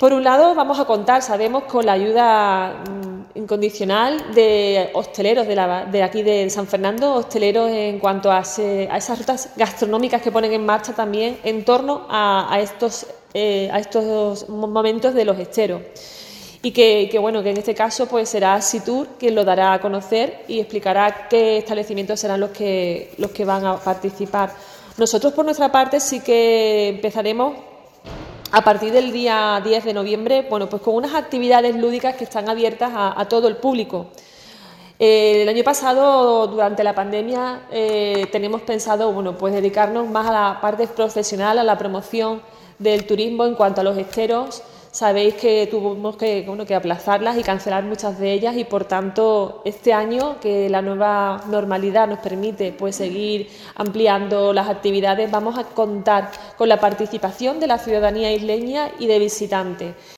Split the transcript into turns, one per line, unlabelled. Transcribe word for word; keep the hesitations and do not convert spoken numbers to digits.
Por un lado, vamos a contar, sabemos, con la ayuda mmm, incondicional de hosteleros de, la, de aquí de San Fernando, hosteleros en cuanto a, se, a esas rutas gastronómicas que ponen en marcha también en torno a, a, estos, eh, a estos momentos de los esteros. Y que, que, bueno, que en este caso pues será Situr quien lo dará a conocer y explicará qué establecimientos serán los que, los que van a participar. Nosotros, por nuestra parte, sí que empezaremos a partir del día diez de noviembre, bueno, pues con unas actividades lúdicas que están abiertas a, a todo el público. Eh, el año pasado, durante la pandemia, eh, tenemos pensado, bueno, pues dedicarnos más a la parte profesional, a la promoción del turismo en cuanto a los esteros. Sabéis que tuvimos que, bueno, que aplazarlas y cancelar muchas de ellas y, por tanto, este año, que la nueva normalidad nos permite pues, seguir ampliando las actividades, vamos a contar con la participación de la ciudadanía isleña y de visitantes.